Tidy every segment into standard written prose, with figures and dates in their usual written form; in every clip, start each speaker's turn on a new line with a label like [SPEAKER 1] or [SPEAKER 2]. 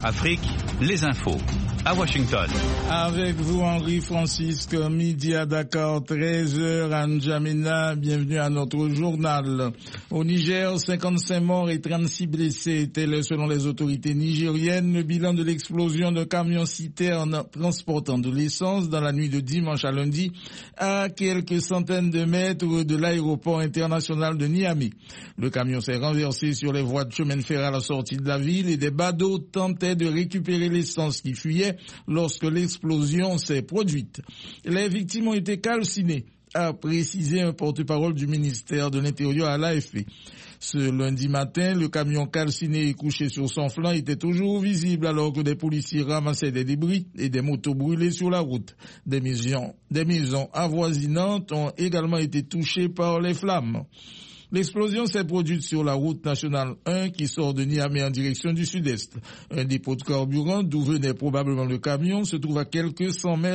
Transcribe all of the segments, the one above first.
[SPEAKER 1] Afrique, les infos. À Washington.
[SPEAKER 2] Avec vous, Henri-Francisque, midi à Dakar, 13h à N'Djamena. Bienvenue à notre journal. Au Niger, 55 morts et 36 blessés. Tel, selon les autorités nigériennes, le bilan de l'explosion d'un camion-citerne transportant de l'essence dans la nuit de dimanche à lundi à quelques centaines de mètres de l'aéroport international de Niamey. Le camion s'est renversé sur les voies de chemin de fer à la sortie de la ville et des badauds tentaient de récupérer l'essence qui fuyait lorsque l'explosion s'est produite. Les victimes ont été calcinées, a précisé un porte-parole du ministère de l'Intérieur à l'AFP. Ce lundi matin, le camion calciné et couché sur son flanc était toujours visible alors que des policiers ramassaient des débris et des motos brûlées sur la route. Des maisons avoisinantes ont également été touchées par les flammes. L'explosion s'est produite sur la route nationale 1 qui sort de Niamey en direction du sud-est. Un dépôt de carburant d'où venait probablement le camion se trouve à quelques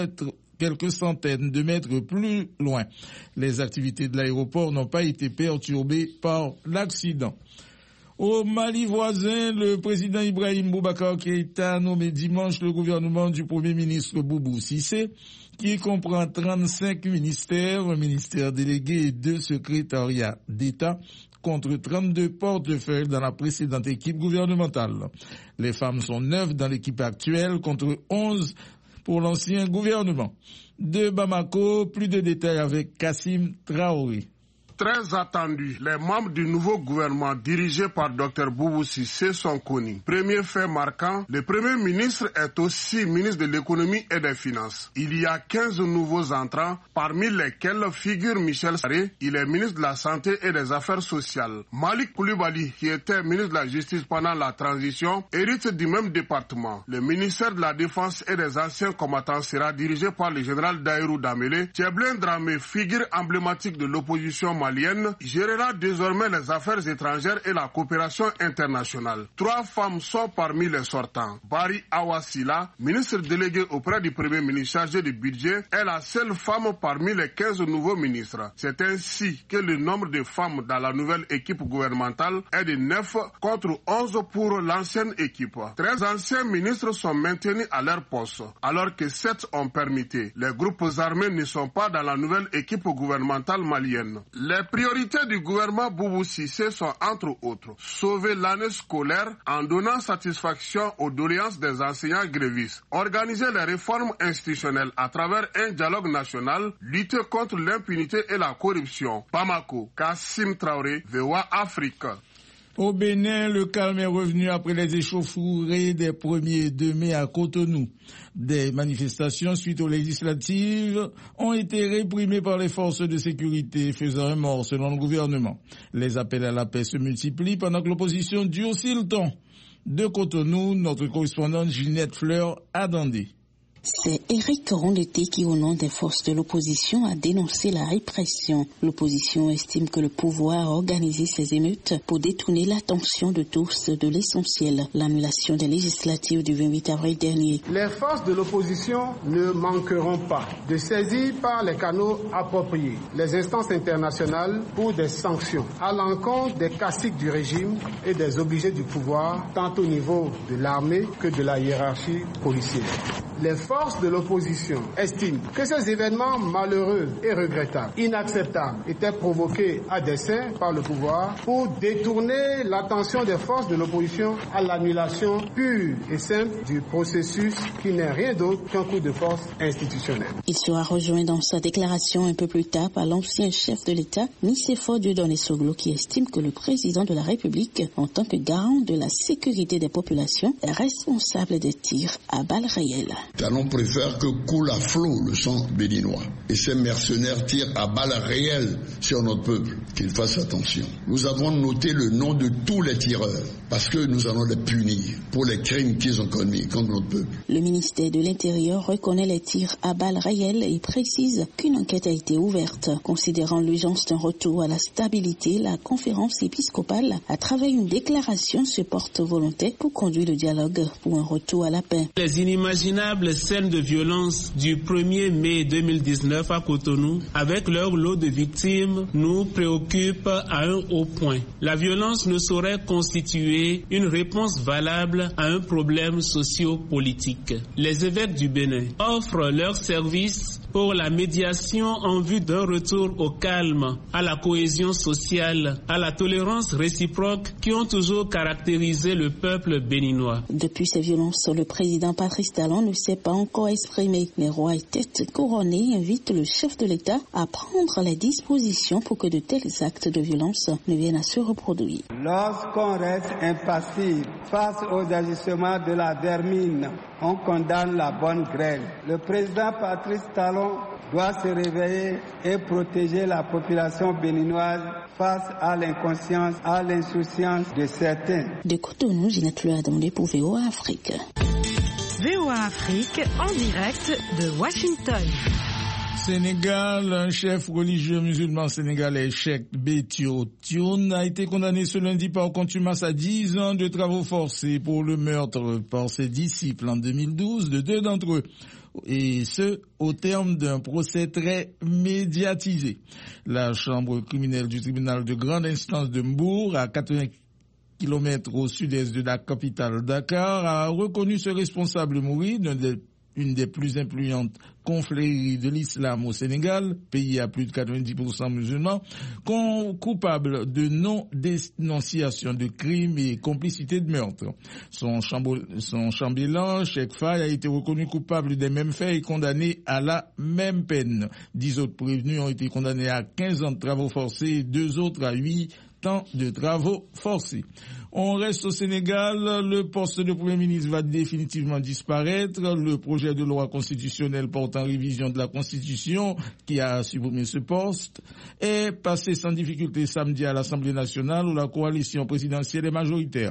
[SPEAKER 2] centaines de mètres plus loin. Les activités de l'aéroport n'ont pas été perturbées par l'accident. Au Mali voisin, le président Ibrahim Boubacar Keïta a nommé dimanche le gouvernement du premier ministre Boubou Cissé, qui comprend 35 ministères, un ministère délégué et 2 secrétariats d'État, contre 32 portefeuilles dans la précédente équipe gouvernementale. Les femmes sont 9 dans l'équipe actuelle contre 11 pour l'ancien gouvernement. De Bamako, plus de détails avec Kassim Traoré.
[SPEAKER 3] Très attendus, les membres du nouveau gouvernement dirigé par Dr Boubou Cissé sont connus. Premier fait marquant, le Premier ministre est aussi ministre de l'économie et des finances. Il y a 15 nouveaux entrants, parmi lesquels figure Michel Sarré, il est ministre de la Santé et des Affaires sociales. Malik Koulibaly, qui était ministre de la Justice pendant la transition, hérite du même département. Le ministère de la Défense et des Anciens combattants sera dirigé par le général Daïrou Damélé. Tcheblin Dramé, figure emblématique de l'opposition malienne, gérera désormais les affaires étrangères et la coopération internationale. 3 femmes sont parmi les sortants. Bari Awassila, ministre délégué auprès du Premier ministre chargé du budget, est la seule femme parmi les 15 nouveaux ministres. C'est ainsi que le nombre de femmes dans la nouvelle équipe gouvernementale est de 9 contre 11 pour l'ancienne équipe. 13 anciens ministres sont maintenus à leur poste, alors que 7 ont permuté. Les groupes armés ne sont pas dans la nouvelle équipe gouvernementale malienne. Les priorités du gouvernement Boubou Cissé sont entre autres sauver l'année scolaire en donnant satisfaction aux doléances des enseignants grévistes, organiser les réformes institutionnelles à travers un dialogue national, lutter contre l'impunité et la corruption. Bamako, Kassim Traoré, VOA Afrique.
[SPEAKER 2] Au Bénin, le calme est revenu après les échauffourées des 1er et 2 mai à Cotonou. Des manifestations suite aux législatives ont été réprimées par les forces de sécurité, faisant un mort selon le gouvernement. Les appels à la paix se multiplient pendant que l'opposition durcit le ton. De Cotonou, notre correspondante Ginette Fleur a dandé.
[SPEAKER 4] C'est Éric Rondeté qui, au nom des forces de l'opposition, a dénoncé la répression. L'opposition estime que le pouvoir a organisé ces émeutes pour détourner l'attention de tous de l'essentiel, l'annulation des législatives du 28 avril dernier.
[SPEAKER 5] Les forces de l'opposition ne manqueront pas de saisir par les canaux appropriés les instances internationales pour des sanctions à l'encontre des caciques du régime et des obligés du pouvoir, tant au niveau de l'armée que de la hiérarchie policière. Les forces de l'opposition estiment que ces événements malheureux et regrettables, inacceptables, étaient provoqués à dessein par le pouvoir pour détourner l'attention des forces de l'opposition à l'annulation pure et simple du processus qui n'est rien d'autre qu'un coup de force institutionnel.
[SPEAKER 4] Il sera rejoint dans sa déclaration un peu plus tard par l'ancien chef de l'État, Nicéphore Dieudonné Soglo, qui estime que le président de la République, en tant que garant de la sécurité des populations, est responsable des tirs à balles réelles.
[SPEAKER 6] Talon préfère que coule à flot le sang béninois. Et ces mercenaires tirent à balles réelles sur notre peuple. Qu'ils fassent attention. Nous avons noté le nom de tous les tireurs parce que nous allons les punir pour les crimes qu'ils ont commis contre notre peuple.
[SPEAKER 4] Le ministère de l'Intérieur reconnaît les tirs à balles réelles et précise qu'une enquête a été ouverte. Considérant l'urgence d'un retour à la stabilité, la conférence épiscopale, à travers une déclaration, se porte volontaire pour conduire le dialogue pour un retour à la paix.
[SPEAKER 7] Les inimaginables lamentables scènes de violence du 1er mai 2019 à Cotonou, avec leur lot de victimes, nous préoccupent à un haut point. La violence ne saurait constituer une réponse valable à un problème socio-politique. Les évêques du Bénin offrent leurs services pour la médiation en vue d'un retour au calme, à la cohésion sociale, à la tolérance réciproque qui ont toujours caractérisé le peuple béninois.
[SPEAKER 4] Depuis ces violences, le président Patrice Talon ne s'est pas encore exprimé. Les rois et têtes couronnées invitent le chef de l'État à prendre les dispositions pour que de tels actes de violence ne viennent à se reproduire.
[SPEAKER 8] Lorsqu'on reste impassible face aux agissements de la vermine, on condamne la bonne graine. Le président Patrice Talon doit se réveiller et protéger la population béninoise face à l'inconscience, à l'insouciance de certains.
[SPEAKER 4] De Cotonou, Ginette Le Adondé pour VOA Afrique.
[SPEAKER 9] VOA Afrique en direct de Washington.
[SPEAKER 2] Sénégal, un chef religieux musulman sénégalais, Cheikh Béthio Thioune, a été condamné ce lundi par contumace à 10 ans de travaux forcés pour le meurtre par ses disciples en 2012 de 2 d'entre eux. Et ce, au terme d'un procès très médiatisé. La chambre criminelle du tribunal de grande instance de Mbour, à 80 km au sud-est de la capitale Dakar, a reconnu ce responsable mouride, une des plus influentes confréries de l'islam au Sénégal, pays à plus de 90% musulmans, coupable de non-dénonciation de crimes et complicité de meurtre. Son chambellan, Cheikh Faye, a été reconnu coupable des mêmes faits et condamné à la même peine. 10 autres prévenus ont été condamnés à 15 ans de travaux forcés et 2 autres à 8 ans de travaux forcés. On reste au Sénégal, le poste de Premier ministre va définitivement disparaître. Le projet de loi constitutionnelle portant révision de la Constitution, qui a supprimé ce poste, est passé sans difficulté samedi à l'Assemblée nationale où la coalition présidentielle est majoritaire.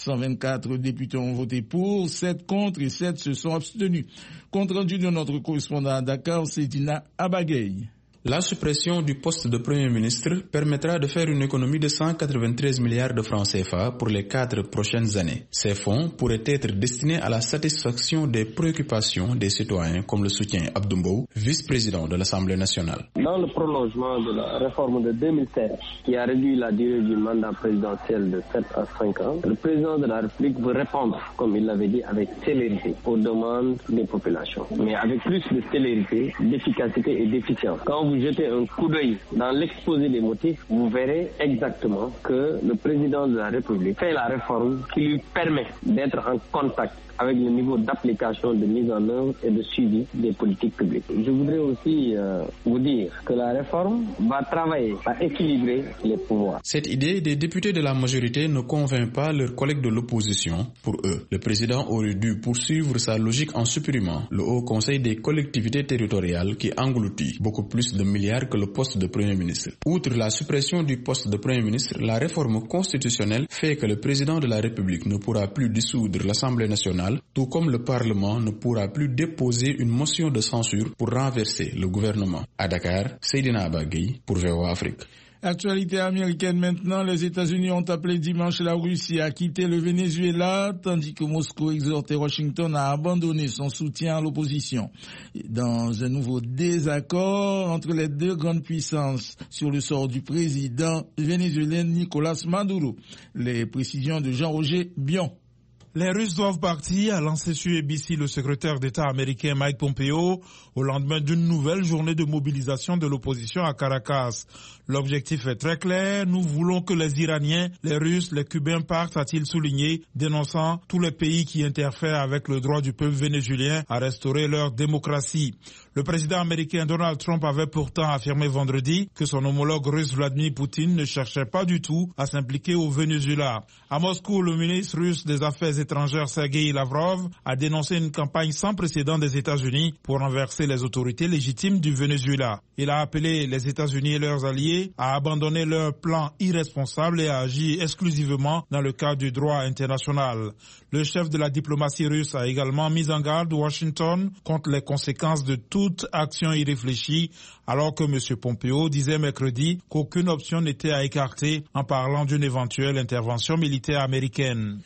[SPEAKER 2] 124 députés ont voté pour, 7 contre et 7 se sont abstenus. Compte rendu de notre correspondant à Dakar, Seydina Abagaye.
[SPEAKER 10] La suppression du poste de Premier ministre permettra de faire une économie de 193 milliards de francs CFA pour les 4 prochaines années. Ces fonds pourraient être destinés à la satisfaction des préoccupations des citoyens, comme le soutient Abdoumbo, vice-président de l'Assemblée nationale.
[SPEAKER 11] Dans le prolongement de la réforme de 2016, qui a réduit la durée du mandat présidentiel de 7 à 5 ans, le président de la République veut répondre, comme il l'avait dit, avec célérité aux demandes des populations, mais avec plus de célérité, d'efficacité et d'efficience. Quand vous jetez un coup d'œil dans l'exposé des motifs, vous verrez exactement que le président de la République fait la réforme qui lui permet d'être en contact avec le niveau d'application, de mise en œuvre et de suivi des politiques publiques. Je voudrais aussi vous dire que la réforme va travailler à équilibrer les pouvoirs.
[SPEAKER 10] Cette idée des députés de la majorité ne convainc pas leurs collègues de l'opposition. Pour eux, le président aurait dû poursuivre sa logique en supprimant le Haut Conseil des collectivités territoriales qui engloutit beaucoup plus de milliards que le poste de Premier ministre. Outre la suppression du poste de Premier ministre, la réforme constitutionnelle fait que le président de la République ne pourra plus dissoudre l'Assemblée nationale, tout comme le Parlement ne pourra plus déposer une motion de censure pour renverser le gouvernement. À Dakar, Seydina Abagaye pour VOA Afrique.
[SPEAKER 2] Actualité américaine maintenant, les États-Unis ont appelé dimanche la Russie à quitter le Venezuela, tandis que Moscou exhortait Washington à abandonner son soutien à l'opposition. Dans un nouveau désaccord entre les deux grandes puissances sur le sort du président vénézuélien Nicolás Maduro. Les précisions de Jean-Roger Bion.
[SPEAKER 12] Les Russes doivent partir, a lancé sur ABC le secrétaire d'État américain Mike Pompeo au lendemain d'une nouvelle journée de mobilisation de l'opposition à Caracas. L'objectif est très clair, nous voulons que les Iraniens, les Russes, les Cubains partent, a-t-il souligné, dénonçant tous les pays qui interfèrent avec le droit du peuple vénézuélien à restaurer leur démocratie. Le président américain Donald Trump avait pourtant affirmé vendredi que son homologue russe Vladimir Poutine ne cherchait pas du tout à s'impliquer au Venezuela. À Moscou, le ministre russe des Affaires étrangères Sergei Lavrov a dénoncé une campagne sans précédent des États-Unis pour renverser les autorités légitimes du Venezuela. Il a appelé les États-Unis et leurs alliés à abandonner leur plan irresponsable et à agir exclusivement dans le cadre du droit international. Le chef de la diplomatie russe a également mis en garde Washington contre les conséquences de toute action irréfléchie, alors que M. Pompeo disait mercredi qu'aucune option n'était à écarter en parlant d'une éventuelle intervention militaire américaine.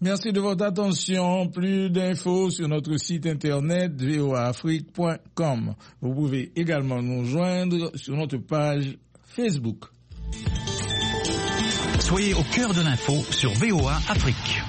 [SPEAKER 2] Merci de votre attention. Plus d'infos sur notre site internet voaafrique.com. Vous pouvez également nous joindre sur notre page Facebook.
[SPEAKER 1] Soyez au cœur de l'info sur VOA Afrique.